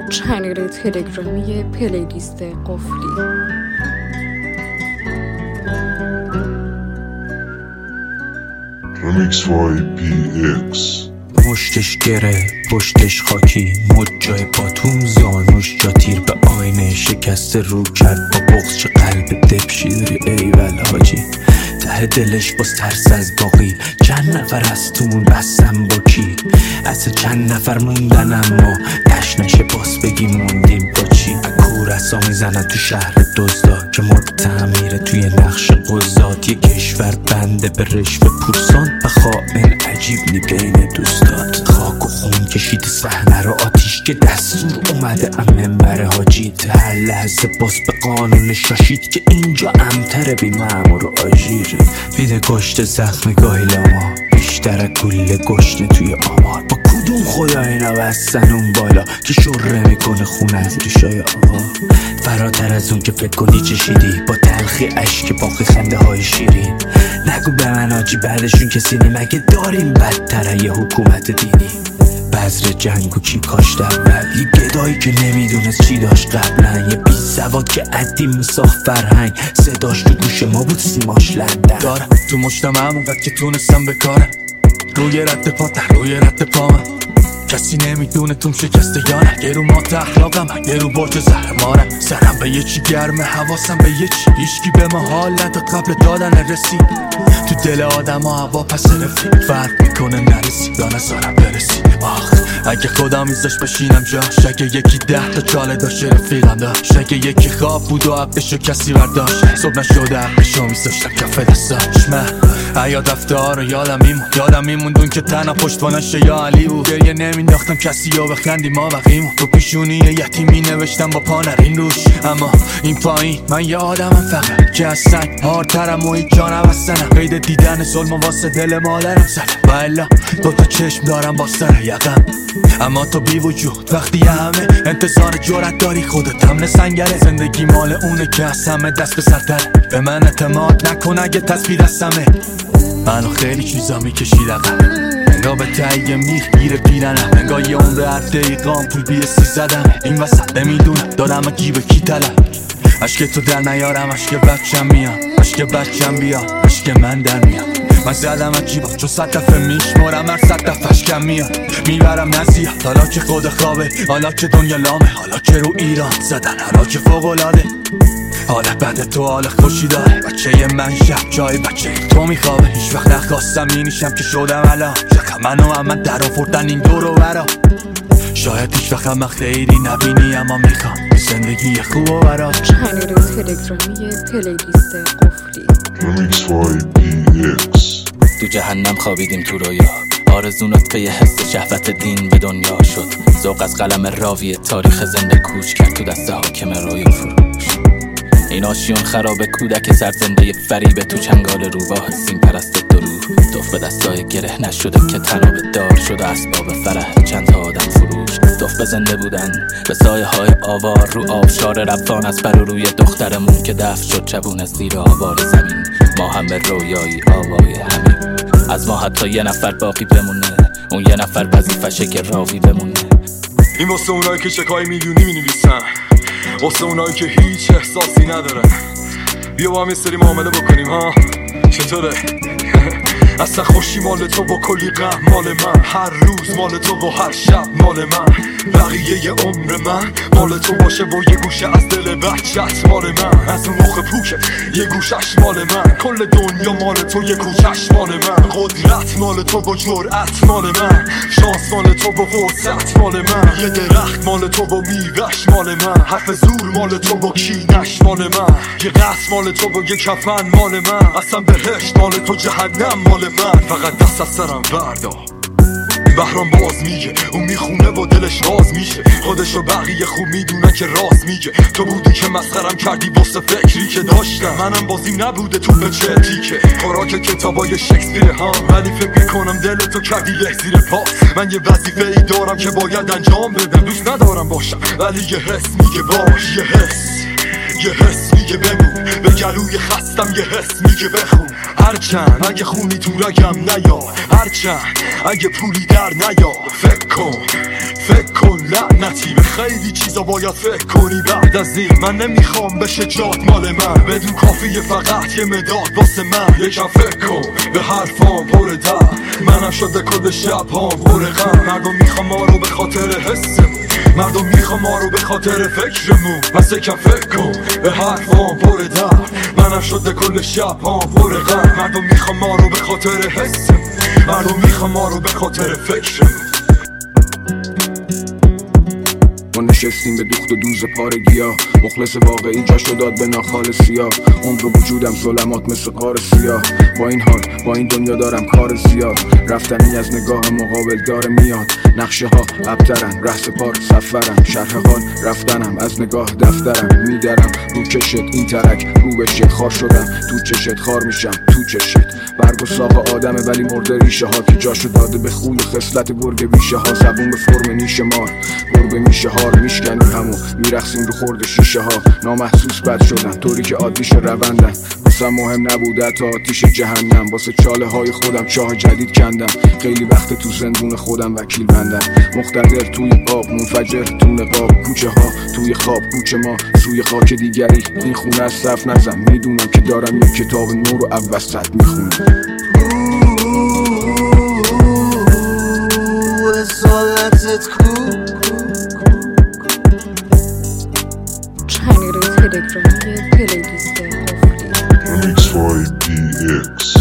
چنل تلگرامی پلیلیست قفلی. Remix YPX. پشتش گره پشتش خاکی مجای باتوم زانوش جا تیر به آینه شکست رو کرد با بغض چه قلب دبشی داری ایول حاجی ته دلش باز ترس از باقی چند نفر از تومون بستم با کی اصلا چند نفر موندن اما تشنشه باز بگی موندیم با چی کورسا میزنن تو شهر دزدا که متهم میره توی نقش قضات یه کشور بنده به رشوه پورسان و خائن عجیب نی بین دوستات خاک و خون کشید صحنه رو آتیش که دستور اومده منبر حاجی هر لحظه باز به قانون شاشید که اینجا امتر بی مأمور و آژیر میده گشت زخم گایلاما بیشتر گله گشنه توی آمار با کدوم خدا اینا بستن اون بالا که شره میکنه خون از ریشای آقا فراتر از اون که فکر کنی چشیدی با تلخی عشق باقی خنده های شیرین نگو به من آجی بعدشون کسی نی مگه داریم بدتر یه حکومت دینی بذر جنگو کی کاشت اول یه گدایی که نمیدونست چی داشت قبلا یه بی سواد که عدیم میساخت فرهنگ صداش تو گوش ما بود سیماش لندن دارم تو مشتم همونقدر که تونستم بکارم روی رد پا روی رد پا من کسی نمیدونه توم شکسته یا نه یه رو ما اخلاقم یه رو برج زهرمارم سرم به یه چی گرمه حواسم به یه چی هیچکی به ما حال نداد قبل دادن رسید تو دل آدم ها هوا پس رفیق فرق میکنه نرسی یا نظارم برسی آخ اگه خدا میذاش بشینم جاش اگه یکی 10 تا چاله داشت رفیقم داشت اگه یکی خواب بود و عقدشو کسی برداشت صبح نشده عقدشو میذاشتم کف دستاش من ایا دفتر رو یادم میموندون که تنها پشتوانش یا علی بود گریه نمینداختم کسی یا بخندی ما وقیمون تو پیشونی یتیمی نوشتم با پا نرین روش اما این پایین من یه آدمم فقط که از سنگ هارترم و هیچ جانم از سنم قید دیدن ظلم واسه دل مادرم زدم و الا دوتا چشم دارم با سر یقم اما تو بی وجود وقتی همه انتظار جرأت داری خودت هم سنگره زندگی مال اونه که از همه دست به سرتره به من اعتماد نکن اگه تصویر دستمه منو خیلی چیزا میکشید عقب انگاه به تایه میگیره پیرنم انگاه یه عمر هر دقیقام پول بیستی زدم این وسط نمیدونم دارم اگیب کی طلب عشق تو در نیارم عشق بچم میام عشق بچم بیا عشق من در میام من زدم اگیبا چون 100 دفعه میشمارم هر 100 دفعش کم میاد میبرم نزیاد حالا که خود خوابه حالا که دنیا لامه حالا که رو ایران زدن حالا که فوق‌العاده حالا بعد تو حال خوشی داره بچه من شب جای بچه تو میخوابه هیچ وقت نخواستم مینیشم که شدم الان شکم منو هم من در آوردن این دور و برا شاید هیچ وقت من خیلی نبینی اما میخوام زندگی خوب و برا چنل تلگرامی پلیلیست قفلی. Remix YPX. تو جهنم خوابیدیم تو رویا آرزونات که یه حس شهوت دین به دنیا شد ذوق از قلم راوی تاریخ زنده کوچ کرد تو دست حاکم رویا فروش این آشیون خراب کودک سرزنده فریبه تو چنگال روباه سیم پرست درو توف به دستای گره نشده که تناب دار شده اسباب فرح چند تا آدم فروش توف به زنده بودن به سایه های آوار رو آبشار رفتان از بر روی دخترمون که دفن شد چبون از زیر آوار زمین ما هم به رویایی آوای همین از ما حتی یه نفر باقی بمونه اون یه نفر وظیفشه که راوی بمونه این واسه اونایی که چکای میلیونی مینویسن واسه اونایی که هیچ احساسی ندارن بیا با هم یه سری معامله بکنیم ها چطوره؟ اصلا خوشی مال تو با کلی غم مال من هر روز مال تو و هر شب مال من بقیه عمر من مال تو باشه و یه گوشه از دل بچت مال من از اون مخ پوکت یه گوشش مال من کل دنیا مال تو یه کوچش مال من قدرت مال تو و جرأت مال من شانس مال تو و فرصت مال من یه درخت مال تو و میوه‌اش مال من حرف زور مال تو و کینش مال من یه قصر مال تو و یه کفن مال من اصلا بهشت مال تو جهنم مال من فقط دست از سرم بردار بهرام باز میگه اون میخونه و دلش راز میشه خودش و بقیه خوب میدونن که راز میگه تو بودی که مسخرم کردی واسه فکری که داشتم منم بازیم نبوده تو به چه تیکه خوراک کتابای شکسپیر ها ولی فکر میکنم دل تو کردی له زیر پا من یه وظیفه ای دارم که باید انجام بدم دوست ندارم باشم ولی یه حس میگه باش یه حس میگه میگه بمون، به گلوی خستم یه حس میگه بخون. هرچند اگه خونی تو رگم نیا، هرچند اگه پولی در نیا، فکر کن لعنتی به خیلی چیزا باید فکر کنی. بعد از این من نمیخوام بشه جات مال من، بدون کافیه فقط یه مداد واسه من. یکم فکر کن به حرفام پر در، منم شده کل شب ها پر غم. مردم میخوام ما رو به خاطر حسمون، مردم میخوام ما رو به خاطر فکرمون. پس یکم فکر کن به حرفام پر در، منم شده کل شب ها پر غم. مردم میخوام ما رو به خاطر حسمون، مردم میخوام ما رو به خاطر فکرمون. ما نشستیم به دوخت و دوز پارگیا، مخلص واقعی جاشو داد به ناخالصیا. عمر وجودم ظلمات مثل قار سیاه، با این حال با این دنیا دارم کار زیاد. رفتنی از نگاه مقابل داره میاد، نقشه ها ابترن ره سپار سفرم. شرح حال رفتنم از نگاه دفترم، میدرم رو کشت این ترک رو بشه. خار شدم تو چشت، خار میشم تو چشت. برگ و ساق آدمه ولی مرده ریشه ها، که جاشو داده به خوی خصلت گرگ بیشه ها. زبون به فرم نیش مار، گربه میشه هار میشکنیم همو میرخسیم رو خورد شیشه ها. نامحسوس بد شدن طوری که عادیش روندن، واسم مهم نبوده تا آتیش جهنم. واسه چاله های خودم چاه جدید کندم، خیلی وقت تو زندون خودم وکیل بندم. مقتدر توی آب، منفجر تو نقاب. کوچه ها توی خواب، کوچه ما سوی خاک دیگری. این خونه از صف نزن، میدونم که دارم یک کتاب نو رو اوسط میخونم. چنل تلگرامی پلیلیست قفلی. Remix by PX.